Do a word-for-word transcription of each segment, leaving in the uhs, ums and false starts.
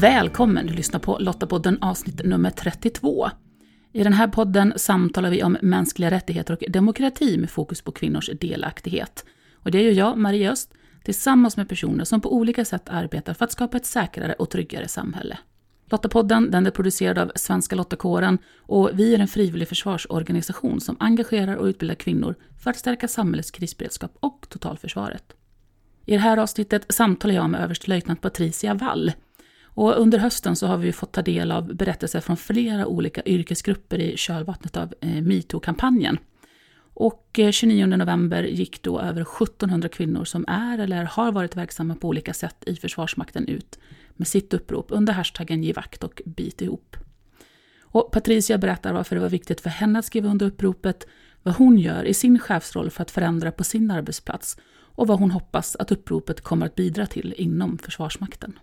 Välkommen, du lyssnar på Lottapodden avsnitt nummer trettiotvå. I den här podden samtalar vi om mänskliga rättigheter och demokrati med fokus på kvinnors delaktighet. Och det gör jag, Maria Öst, tillsammans med personer som på olika sätt arbetar för att skapa ett säkrare och tryggare samhälle. Lottapodden den är producerad av Svenska Lottakåren och vi är en frivillig försvarsorganisation som engagerar och utbildar kvinnor för att stärka samhällets krisberedskap och totalförsvaret. I det här avsnittet samtalar jag med överstelöjtnant Patricia Wall. Och under hösten så har vi fått ta del av berättelser från flera olika yrkesgrupper i kölvattnet av eh, MeToo-kampanjen. Och eh, tjugonionde november gick då över sjuttonhundra kvinnor som är eller har varit verksamma på olika sätt i Försvarsmakten ut med sitt upprop under hashtaggen Ge vakt och bit ihop. Och Patricia berättar varför det var viktigt för henne att skriva under uppropet, vad hon gör i sin chefsroll för att förändra på sin arbetsplats och vad hon hoppas att uppropet kommer att bidra till inom Försvarsmakten.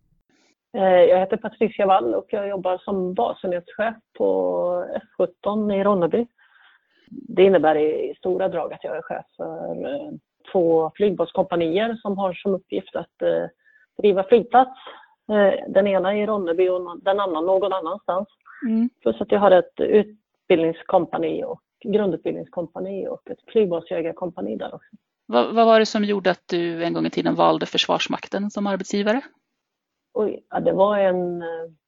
Jag heter Patricia Wall och jag jobbar som basenhetschef på F sjutton i Ronneby. Det innebär i stora drag att jag är chef för två flygbåtskompanier som har som uppgift att driva flygplats. Den ena i Ronneby och den andra någon annanstans. Mm. Plus att jag har ett utbildningskompani och grundutbildningskompani och ett flygbåtsjägarkompani där också. Vad, vad var det som gjorde att du en gång i tiden valde Försvarsmakten som arbetsgivare? Oj, ja, det var en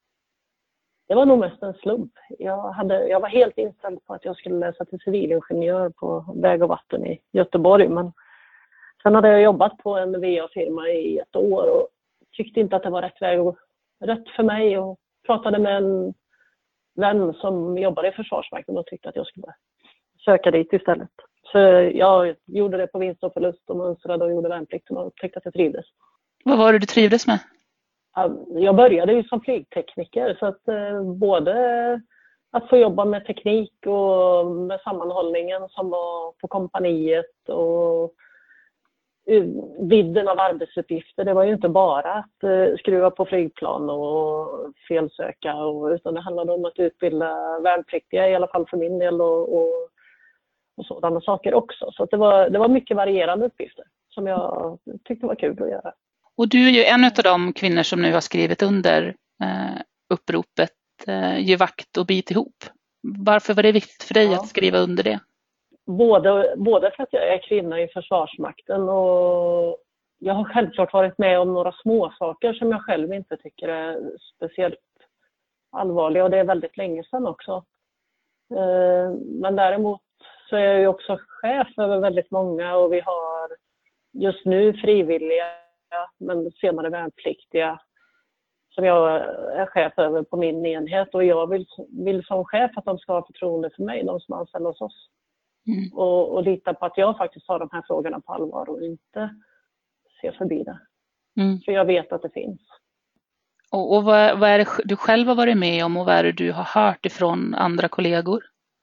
det var nog mest en slump. Jag, hade, jag var helt inställd på att jag skulle läsa till civilingenjör på väg och vatten i Göteborg. Men sen hade jag jobbat på en V A-firma i ett år och tyckte inte att det var rätt väg och rätt för mig. Och pratade med en vän som jobbade i Försvarsmakten och tyckte att jag skulle söka dit istället. Så jag gjorde det på vinst och förlust och mönstrade och gjorde värnplikten och tyckte att jag trivdes. Vad var det du trivdes med? Jag började ju som flygtekniker så att eh, både att få jobba med teknik och med sammanhållningen som var på kompaniet och vidden av arbetsuppgifter. Det var ju inte bara att eh, skruva på flygplan och felsöka och, utan det handlade om att utbilda värnpliktiga i alla fall för min del och, och, och sådana saker också. Så att det, var, det var mycket varierande uppgifter som jag tyckte var kul att göra. Och du är ju en av de kvinnor som nu har skrivit under eh, uppropet eh, Ge vakt och bit ihop. Varför var det viktigt för dig ja. att skriva under det? Både, både för att jag är kvinna i Försvarsmakten och jag har självklart varit med om några små saker som jag själv inte tycker är speciellt allvarliga och det är väldigt länge sedan också. Eh, men däremot så är jag ju också chef över väldigt många och vi har just nu frivilliga men senare värnpliktiga som jag är chef över på min enhet och jag vill, vill som chef att de ska ha förtroende för mig, de som anställer hos oss. Mm. Och, och lita på att jag faktiskt tar de här frågorna på allvar och inte ser förbi det. Mm. För jag vet att det finns. Och, och vad, vad är det du själv har varit med om och vad är det du har hört ifrån andra kollegor?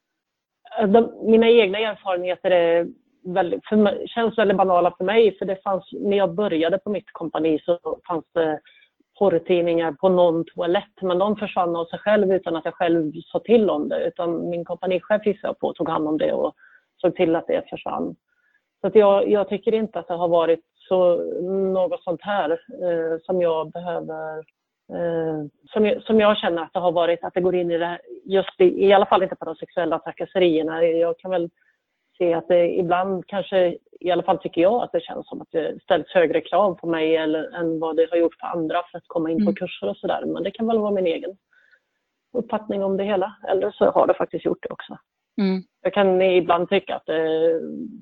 De, mina egna erfarenheter är väldigt, för mig, känns väldigt banala för mig för det fanns, när jag började på mitt kompani så fanns det porrtidningar på någon toalett men de försvann av sig själv utan att jag själv sa till om det utan min kompanichef gissade på tog hand om det och såg till att det försvann. Så att jag, jag tycker inte att det har varit så något sånt här eh, som jag behöver eh, som, jag, som jag känner att det har varit att det går in i det här, just i, i alla fall inte på de sexuella trakasserierna. Jag kan väl se att det ibland kanske, i alla fall tycker jag att det känns som att det ställs högre krav på mig eller, än vad det har gjort på andra för att komma in på mm. kurser och sådär. Men det kan väl vara min egen uppfattning om det hela. Eller så har det faktiskt gjort det också. Mm. Jag kan ibland tycka att det,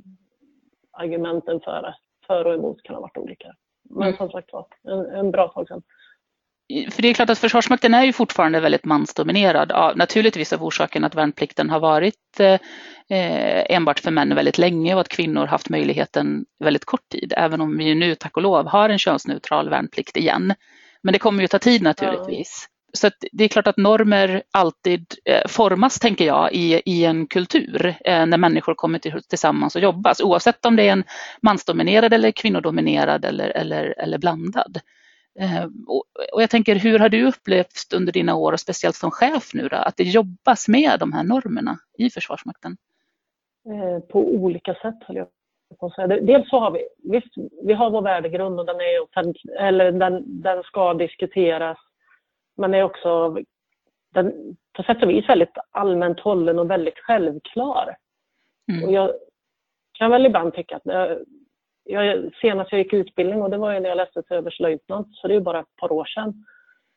argumenten för, för och emot kan ha varit olika. Men mm. som sagt var, en, en bra tag sedan. För det är klart att Försvarsmakten är ju fortfarande väldigt mansdominerad. Ja, naturligtvis av orsaken att värnplikten har varit eh, enbart för män väldigt länge och att kvinnor haft möjligheten väldigt kort tid. Även om vi nu tack och lov har en könsneutral värnplikt igen. Men det kommer ju ta tid naturligtvis. Ja. Så att det är klart att normer alltid eh, formas, tänker jag, i, i en kultur eh, när människor kommer till, tillsammans och jobbar. Oavsett om det är en mansdominerad eller kvinnodominerad eller, eller, eller blandad. Eh, och, och jag tänker, hur har du upplevt under dina år och speciellt som chef nu då, att det jobbas med de här normerna i Försvarsmakten? Eh, på olika sätt höll jag på att säga. Dels så har vi, visst, vi har vår värdegrund och den är offentlig, eller den, den ska diskuteras man är också den, på sätt och vis väldigt allmänt hållen och väldigt självklar. Mm. Och jag kan väl ibland tycka att jag, jag, senast jag gick utbildning, och det var ju när jag läste till överstelöjtnant, så det är ju bara ett par år sedan.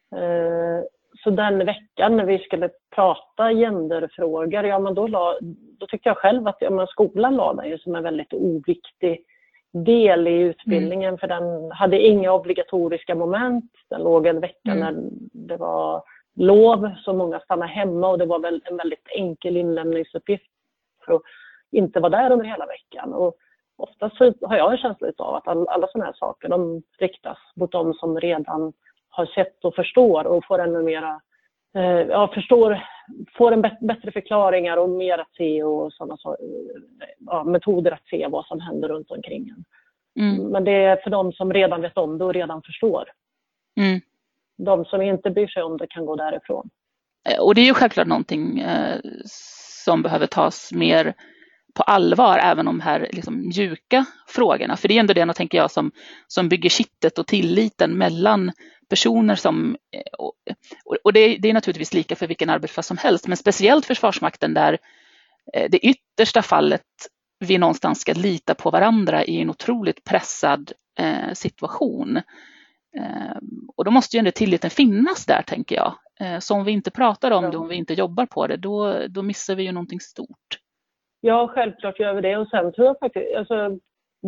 Eh, så den veckan när vi skulle prata genderfrågor, ja men då, la, då tyckte jag själv att ja, men skolan la den ju som en väldigt oviktig del i utbildningen, mm. för den hade inga obligatoriska moment. Den låg en vecka mm. när det var lov, så många stannade hemma, och det var väl en väldigt enkel inlämningsuppgift för att inte vara där under hela veckan. Och oftast så har jag en känsla av att all, alla sådana här saker, de riktas mot de som redan har sett och förstår och får ännu mera, eh, ja, förstår, får en bet- bättre förklaringar och mer att se och sådana så, ja, metoder att se vad som händer runt omkring en. Mm. Men det är för de som redan vet om det och redan förstår. Mm. De som inte bryr sig om det kan gå därifrån. Och det är ju självklart någonting eh, som behöver tas mer på allvar, även om de här liksom mjuka frågorna. För det är ändå det, tänker jag, som, som bygger kittet och tilliten mellan personer som, och, och det, är, det är naturligtvis lika för vilken arbetsplats som helst, men speciellt Försvarsmakten där det yttersta fallet vi någonstans ska lita på varandra i en otroligt pressad eh, situation. Eh, och då måste ju ändå tilliten finnas där, tänker jag. Eh, så om vi inte pratar om det, om vi inte jobbar på det, då, då missar vi ju någonting stort. Ja, självklart gör vi det. Och sen tror jag faktiskt, alltså,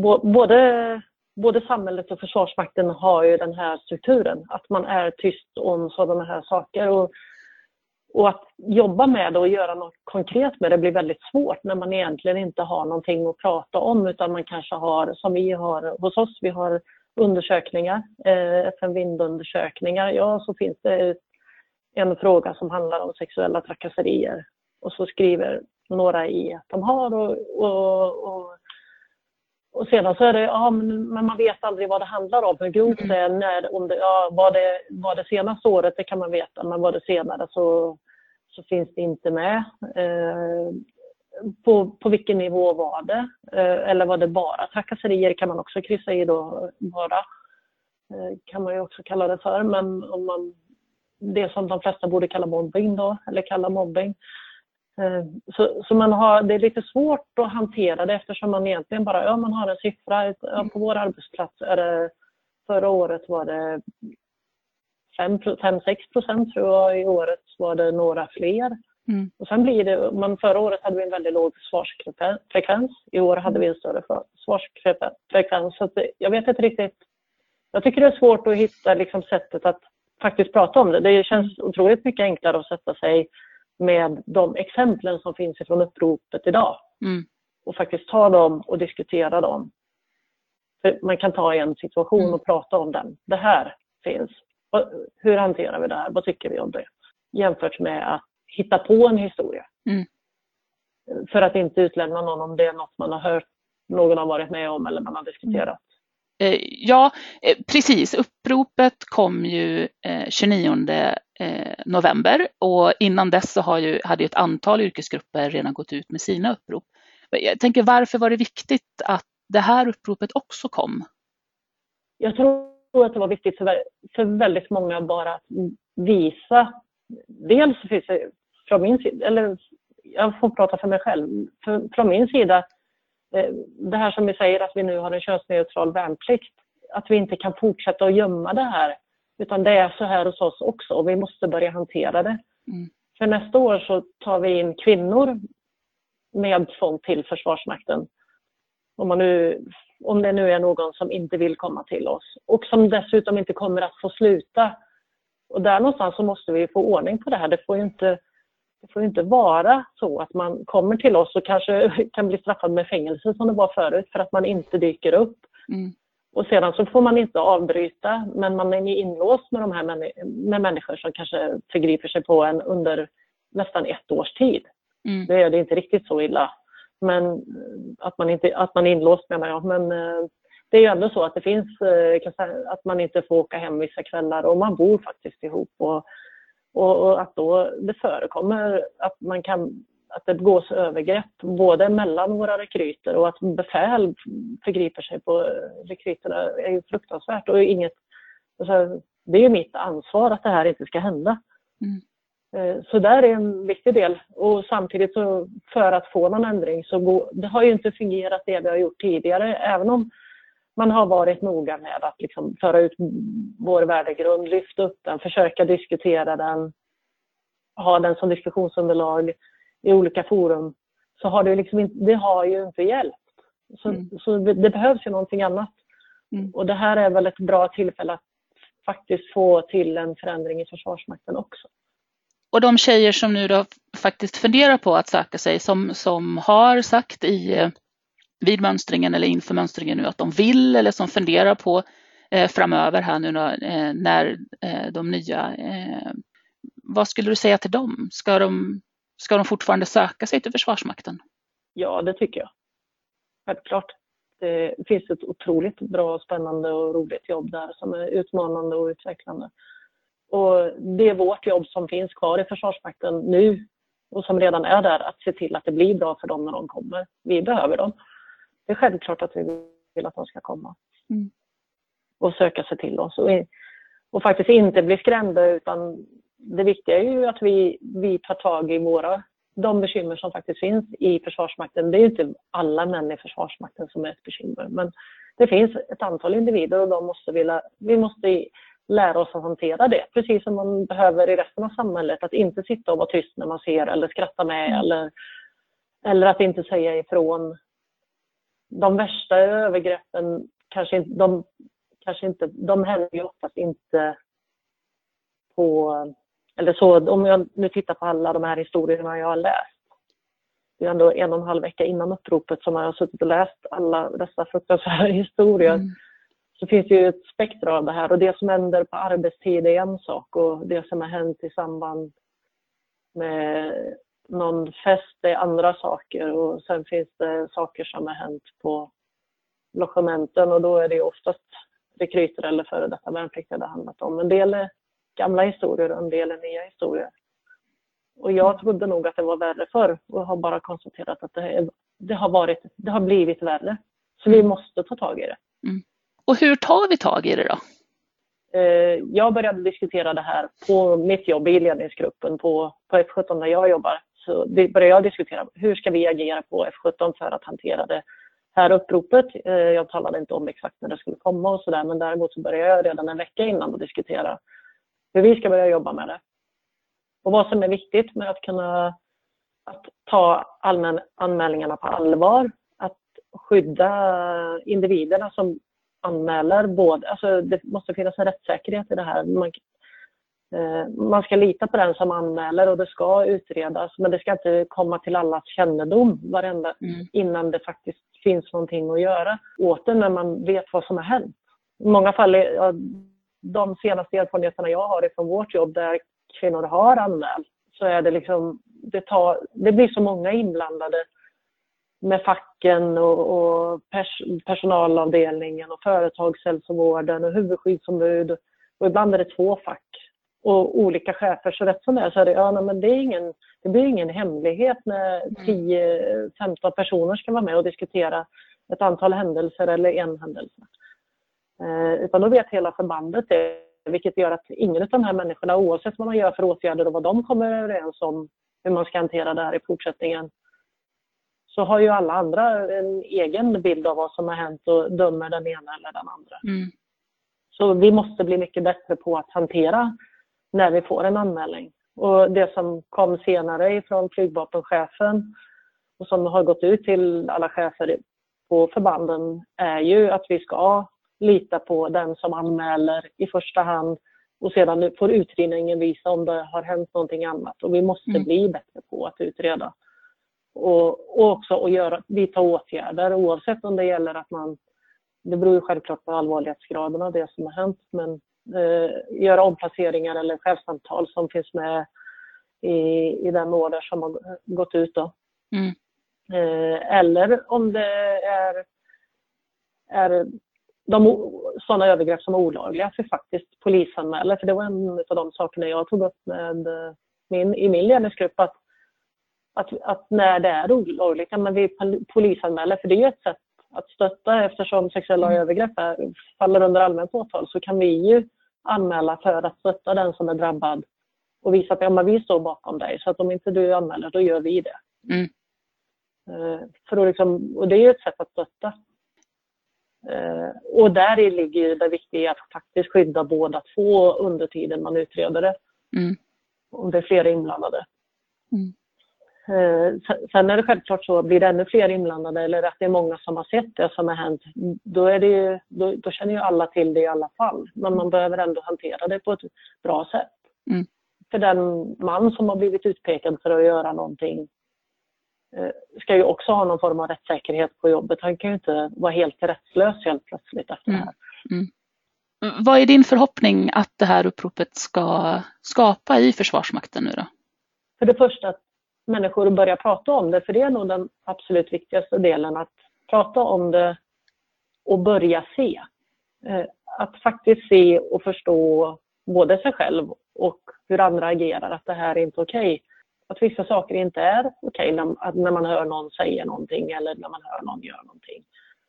både, både samhället och Försvarsmakten har ju den här strukturen. Att man är tyst om sådana här saker. Och, och att jobba med det och göra något konkret med det blir väldigt svårt när man egentligen inte har någonting att prata om. Utan man kanske har, som vi har hos oss, vi har undersökningar, eh, F N-vindundersökningar. Ja, så finns det en fråga som handlar om sexuella trakasserier. Och så skriver några i att de har och, och, och, och sedan så är det, ja men man vet aldrig vad det handlar om, hur grovt det är, när, om det, ja, vad det, vad det senaste året, det kan man veta, men vad det senare så, så finns det inte med. Eh, på, på vilken nivå var det? Eh, eller var det bara trakasserier, kan man också kryssa i då, bara. Eh, kan man ju också kalla det för, men om man, det som de flesta borde kalla mobbing då, eller kalla mobbing. Så, så man har, det är lite svårt att hantera det eftersom man egentligen bara, ja man har en siffra, ja, på vår arbetsplats är det, förra året var det fem sex procent tror jag, i året var det några fler. Mm. Och sen blir det, man, förra året hade vi en väldigt låg försvarsfrekvens, i år hade vi en större försvarsfrekvens, så att jag vet inte riktigt, jag tycker det är svårt att hitta liksom sättet att faktiskt prata om det. Det känns otroligt mycket enklare att sätta sig med de exemplen som finns ifrån uppropet idag. Mm. Och faktiskt ta dem och diskutera dem. För man kan ta en situation mm. och prata om den. Det här finns. Hur hanterar vi det här? Vad tycker vi om det? Jämfört med att hitta på en historia. Mm. För att inte utlämna någon om det är något man har hört, någon har varit med om eller man har diskuterat. Ja, precis. Uppropet kom ju tjugonionde november och innan dess så har ju, hade ju ett antal yrkesgrupper redan gått ut med sina upprop. Jag tänker, varför var det viktigt att det här uppropet också kom? Jag tror att det var viktigt för, för väldigt många bara att visa. Dels finns det från min sida, eller jag får prata för mig själv, för, från min sida, det här som vi säger att vi nu har en könsneutral värnplikt, att vi inte kan fortsätta att gömma det här, utan det är så här hos oss också och vi måste börja hantera det. Mm. För nästa år så tar vi in kvinnor med sånt till Försvarsmakten. Om, man nu, om det nu är någon som inte vill komma till oss och som dessutom inte kommer att få sluta. Och där någonstans så måste vi få ordning på det här. Det får ju inte, det får inte vara så att man kommer till oss och kanske kan bli straffad med fängelse som det var förut för att man inte dyker upp. Mm. Och sedan så får man inte avbryta, men man är inlåst med de här männi- med människor som kanske förgriper sig på en under nästan ett års tid. Mm. Det är det inte riktigt så illa. Men att man inte att man är inlåst menar jag. Men det är ju ändå så att det finns att man inte får åka hem vissa kvällar och man bor faktiskt ihop. Och, och, och att då det förekommer att man kan att det begås övergrepp både mellan våra rekryter och att befäl förgriper sig på rekryterna är ju fruktansvärt och inget, alltså, det är ju mitt ansvar att det här inte ska hända. Mm. Så där är en viktig del. Och samtidigt så för att få någon ändring så går, det har ju inte fungerat det vi har gjort tidigare. Även om man har varit noga med att liksom föra ut vår värdegrund, lyfta upp den, försöka diskutera den, ha den som diskussionsunderlag i olika forum, så har det, liksom inte, det har ju inte hjälpt. Så, mm. så det, det behövs ju någonting annat. Mm. Och det här är väl ett bra tillfälle att faktiskt få till en förändring i Försvarsmakten också. Och de tjejer som nu då faktiskt funderar på att söka sig, som, som har sagt i, vid mönstringen eller inför mönstringen nu att de vill, eller som funderar på eh, framöver här nu då, eh, när eh, de nya, eh, vad skulle du säga till dem? Ska de, ska de fortfarande söka sig till Försvarsmakten? Ja, det tycker jag. Självklart. Det finns ett otroligt bra, spännande och roligt jobb där som är utmanande och utvecklande. Och det är vårt jobb som finns kvar i Försvarsmakten nu och som redan är där, att se till att det blir bra för dem när de kommer. Vi behöver dem. Det är självklart att vi vill att de ska komma. Mm. Och söka sig till oss. Och, och faktiskt inte bli skrämda, utan det viktiga är ju att vi, vi tar tag i våra, de bekymmer som faktiskt finns i Försvarsmakten. Det är ju inte alla män i Försvarsmakten som är ett bekymmer. Men det finns ett antal individer och de måste vilja, vi måste lära oss att hantera det. Precis som man behöver i resten av samhället. Att inte sitta och vara tyst när man ser eller skratta med. Mm. Eller, eller att inte säga ifrån. De värsta övergreppen kanske inte, de, kanske inte, de händer ju oftast inte på, eller så, om jag nu tittar på alla de här historierna jag har läst. Det är ändå en och en halv vecka innan uppropet som jag har suttit och läst alla dessa fruktansvärda historier. Mm. Så finns det ju ett spektra av det här. Och det som händer på arbetstid är en sak. Och det som har hänt i samband med någon fest är andra saker. Och sen finns det saker som har hänt på logementen. Och då är det oftast rekryter eller före detta värnpliktiga det handlat om. En del är gamla historier och en del är nya historier. Och jag trodde nog att det var värre förr. Och har bara konstaterat att det, är, det, har, varit, det har blivit värre. Så vi måste ta tag i det. Mm. Och hur tar vi tag i det då? Jag började diskutera det här på mitt jobb i ledningsgruppen på, på F sjutton där jag jobbar. Så började jag diskutera hur ska vi agera på F sjutton för att hantera det här uppropet. Jag talade inte om exakt när det skulle komma och sådär, men däremot så började jag redan en vecka innan att diskutera hur vi ska börja jobba med det. Och vad som är viktigt med att kunna att ta allmän anmälningarna på allvar, att skydda individerna som anmäler både, alltså det måste finnas en rättssäkerhet i det här. Man, eh, man ska lita på den som anmäler och det ska utredas, men det ska inte komma till allas kännedom varenda mm. innan det faktiskt finns någonting att göra åt det när man vet vad som har hänt. I många fall, är, ja, de senaste erfarenheterna jag har från vårt jobb där kvinnor har anmält, så är det liksom, det, tar, det blir så många inblandade med facken och, och pers, personalavdelningen och företagshälsovården och huvudskyddsombud. Och ibland är det två fack och olika chefer. Så rätt som det är så är det, ja, men det, är ingen, det blir ingen hemlighet när tio femton personer ska vara med och diskutera ett antal händelser eller en händelse. Eh, utan då vet hela förbandet det, vilket gör att ingen av de här människorna, oavsett vad man gör för åtgärder och vad de kommer överens om hur man ska hantera det här i fortsättningen, så har ju alla andra en egen bild av vad som har hänt och dömer den ena eller den andra. Mm. Så vi måste bli mycket bättre på att hantera när vi får en anmälan. Och det som kom senare från flygvapenchefen och som har gått ut till alla chefer på förbanden är ju att vi ska lita på den som anmäler i första hand och sedan får utredningen visa om det har hänt någonting annat. Och vi måste mm. bli bättre på att utreda. Och, och också att göra, vidta åtgärder oavsett om det gäller att man, det beror ju självklart på allvarlighetsgraden av det som har hänt, men eh, göra omplaceringar eller chefssamtal som finns med i, i den order som har gått ut då. Mm. Eh, eller om det är, är de sådana övergrepp som är olagliga för faktiskt polisanmäler, för det var en av de sakerna jag tog upp med min, i min ledningsgrupp, att Att, att när det är olagligt, men vi polisanmäler, för det är ju ett sätt att stötta, eftersom sexuella mm. övergrepp är, faller under allmänt åtal, så kan vi ju anmäla för att stötta den som är drabbad och visa att ja, men vi står bakom dig. Så att om inte du anmäler, då gör vi det. Mm. Eh, för då liksom, och det är ju ett sätt att stötta. Eh, och där i ligger ju det viktiga att faktiskt skydda båda två under tiden man utreder det. Mm. Om det är flera inblandade. Mm. Eh, sen är det självklart så, blir det ännu fler inblandade eller att det är många som har sett det som har hänt, då, är det ju, då, då känner ju alla till det i alla fall. Men man behöver ändå hantera det på ett bra sätt. Mm. För den man som har blivit utpekad för att göra någonting eh, ska ju också ha någon form av rättssäkerhet på jobbet. Han kan ju inte vara helt rättslös helt plötsligt efter Mm. det här. Mm. Vad är din förhoppning att det här uppropet ska skapa i Försvarsmakten nu då? För det första att människor börjar prata om det, för det är nog den absolut viktigaste delen, att prata om det och börja se. Eh, att faktiskt se och förstå både sig själv och hur andra agerar, att det här är inte okej. Att vissa saker inte är okej när, när man hör någon säga någonting eller när man hör någon göra någonting.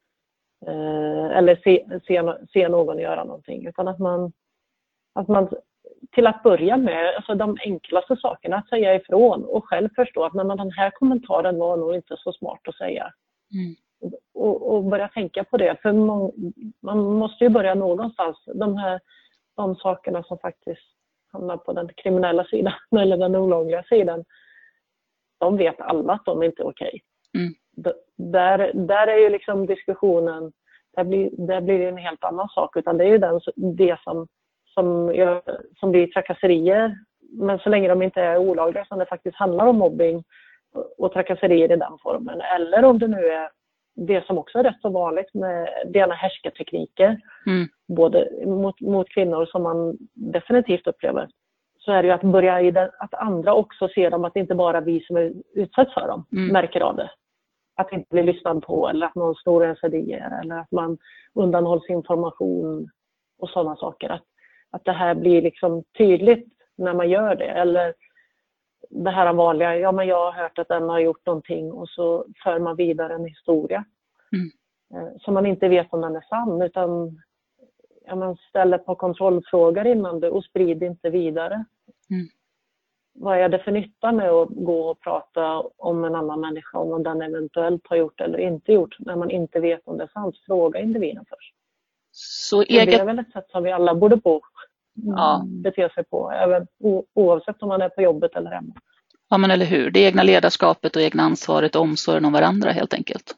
Eh, eller se, se, se någon göra någonting, utan att man, att man till att börja med, alltså de enklaste sakerna att säga ifrån och själv förstå att men den här kommentaren var nog inte så smart att säga. Mm. Och, och börja tänka på det, för man, man måste ju börja någonstans. De här de sakerna som faktiskt hamnar på den kriminella sidan eller den olagliga sidan, de vet alla att de inte är okej. Mm. Där, där är ju liksom diskussionen, där blir, där blir det en helt annan sak, utan det är ju den, det som, som, gör, som blir trakasserier, men så länge de inte är olagliga, som det faktiskt handlar om mobbing och trakasserier i den formen, eller om det nu är det som också är rätt så vanligt med rena härskartekniker, mm. både mot, mot kvinnor som man definitivt upplever, så är det ju att börja i det, att andra också ser dem, att det inte bara vi som är utsatt för dem mm. märker av det. Att inte bli lyssnad på, eller att någon snor ens idéer, eller att man undanhålls information och sådana saker. Att, att det här blir liksom tydligt när man gör det. Eller det här vanliga, ja men jag har hört att den har gjort någonting, och så för man vidare en historia. Mm. Så man inte vet om den är sann, utan ja, man ställer på kontrollfrågor innan det och sprider inte vidare. Mm. Vad är det för nytta med att gå och prata om en annan människa, om vad den eventuellt har gjort eller inte gjort, när man inte vet om det är sant? Fråga individen först. Så eget... Det är väl ett sätt som vi alla borde på, ja. bete sig på, även oavsett om man är på jobbet eller hemma. Ja, men eller hur? Det egna ledarskapet och egna ansvaret och omsorgen om varandra helt enkelt.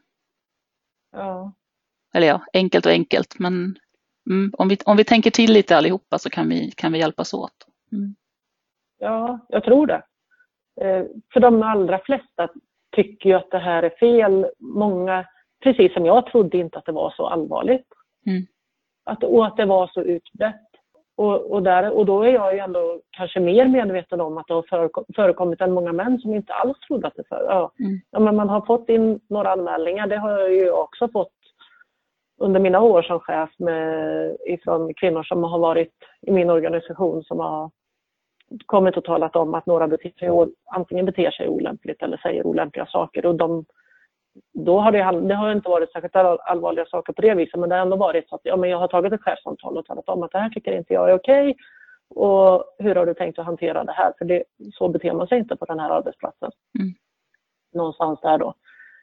Ja. Eller ja, enkelt och enkelt, men mm, om, vi, om vi tänker till lite allihopa så kan vi, kan vi hjälpas åt. Mm. Ja, jag tror det. Eh, för de allra flesta tycker ju att det här är fel. Många, precis som jag, trodde inte att det var så allvarligt. Mm. Att, och att det var så utbrett. Och, och, där, och då är jag ju ändå kanske mer medveten om att det har förekom, förekommit än många män som inte alls trodde att det för. Ja. Mm. Ja, men man har fått in några anmälningar, det har jag ju också fått under mina år som chef med, ifrån kvinnor som har varit i min organisation, som har kommit och talat om att några beter sig, antingen beter sig olämpligt eller säger olämpliga saker. Och de, då har det, det har inte varit särskilt allvarliga saker på det viset, men det har ändå varit så att ja, men jag har tagit ett chefssamtal och talat om att det här tycker inte jag är okej. Och hur har du tänkt att hantera det här? För det, så beter man sig inte på den här arbetsplatsen. Mm. Någonstans där då.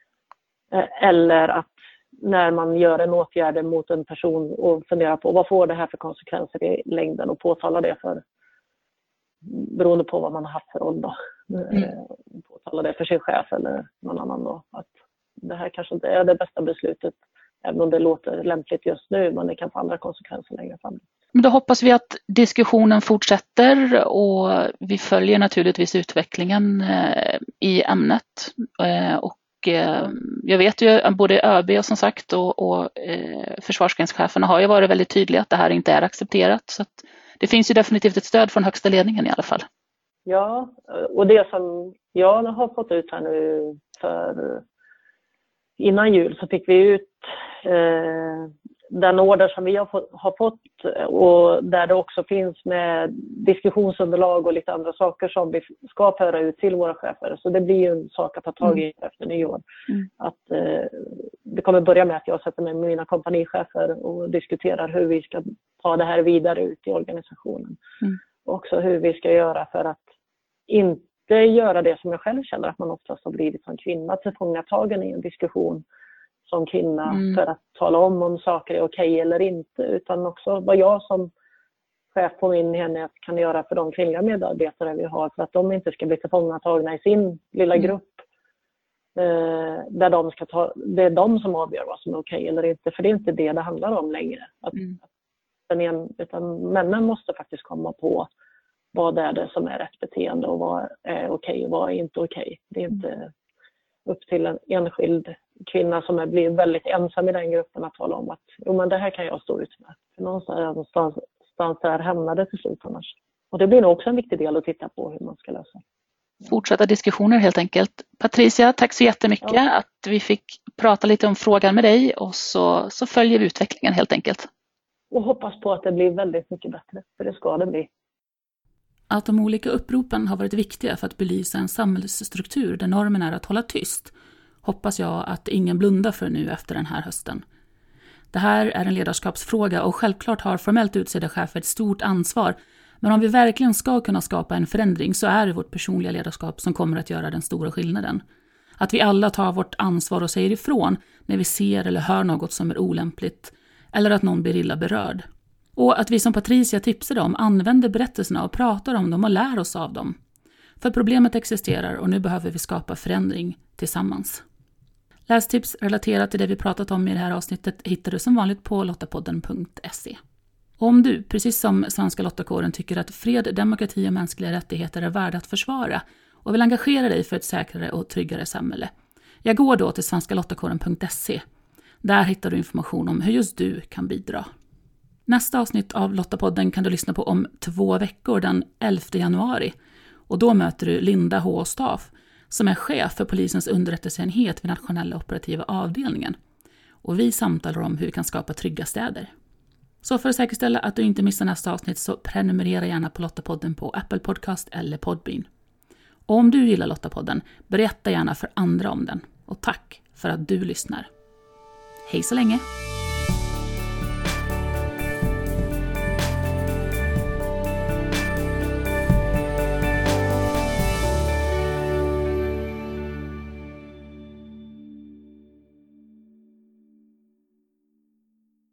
Eller att när man gör en åtgärd mot en person och funderar på vad får det här för konsekvenser i längden, och påtala det för, beroende på vad man har haft för roll då. Mm. Påtala det för sin chef eller någon annan då. Att det här kanske inte är det bästa beslutet, även om det låter lämpligt just nu, men det kan få andra konsekvenser längre fram. Då hoppas vi att diskussionen fortsätter, och vi följer naturligtvis utvecklingen i ämnet. Och jag vet ju att både ÖB och som sagt och, och försvarsgrenscheferna har ju varit väldigt tydliga att det här inte är accepterat. Så att det finns ju definitivt ett stöd från högsta ledningen i alla fall. Ja, och det som jag har fått ut här nu, för innan jul så fick vi ut eh, den order som vi har fått, har fått, och där det också finns med diskussionsunderlag och lite andra saker som vi ska föra ut till våra chefer. Så det blir ju en sak att ta tag i mm. efter nyår. Mm. Att, eh, det kommer börja med att jag sätter mig med mina kompanichefer och diskuterar hur vi ska ta det här vidare ut i organisationen. Mm. Och också hur vi ska göra för att inte göra det som jag själv känner att man oftast har blivit som kvinna, tillfångatagen i en diskussion som kvinna Mm. för att tala om om saker är okej eller inte, utan också vad jag som chef på min enhet kan göra för de kvinnliga medarbetare vi har för att de inte ska bli tillfångatagna i sin lilla Mm. grupp. Eh, där de ska ta, det är de som avgör vad som är okej eller inte, för det är inte det det handlar om längre. Att, Mm. att den en, utan männen måste faktiskt komma på vad är det som är rätt beteende och vad är okej och vad är inte okej. Det är inte upp till en enskild kvinna som är, blir väldigt ensam i den gruppen att tala om att jo, men det här kan jag stå ut med. För någonstans, någonstans där hamnar det till slut annars. Och det blir nog också en viktig del att titta på hur man ska lösa. Fortsätta diskussioner helt enkelt. Patricia, tack så jättemycket Ja. att vi fick prata lite om frågan med dig och så, så följer vi utvecklingen helt enkelt. Och hoppas på att det blir väldigt mycket bättre, för det ska det bli. Att de olika uppropen har varit viktiga för att belysa en samhällsstruktur där normen är att hålla tyst hoppas jag att ingen blundar för nu efter den här hösten. Det här är en ledarskapsfråga och självklart har formellt utsedda chefer ett stort ansvar, men om vi verkligen ska kunna skapa en förändring så är det vårt personliga ledarskap som kommer att göra den stora skillnaden. Att vi alla tar vårt ansvar och säger ifrån när vi ser eller hör något som är olämpligt eller att någon blir illa berörd. Och att vi som Patricia tipsade om använder berättelserna och pratar om dem och lär oss av dem. För problemet existerar och nu behöver vi skapa förändring tillsammans. Lästips relaterat till det vi pratat om i det här avsnittet hittar du som vanligt på lottapodden punkt se. Och om du, precis som Svenska Lottakåren, tycker att fred, demokrati och mänskliga rättigheter är värda att försvara och vill engagera dig för ett säkrare och tryggare samhälle, jag går då till svenska lottakåren punkt se. Där hittar du information om hur just du kan bidra. Nästa avsnitt av Lottapodden kan du lyssna på om två veckor den elfte januari. Och då möter du Linda H. Staff som är chef för polisens underrättelseenhet vid nationella operativa avdelningen. Och vi samtalar om hur vi kan skapa trygga städer. Så för att säkerställa att du inte missar nästa avsnitt så prenumerera gärna på Lottapodden på Apple Podcast eller Podbean. Och om du gillar Lottapodden, berätta gärna för andra om den. Och tack för att du lyssnar. Hej så länge!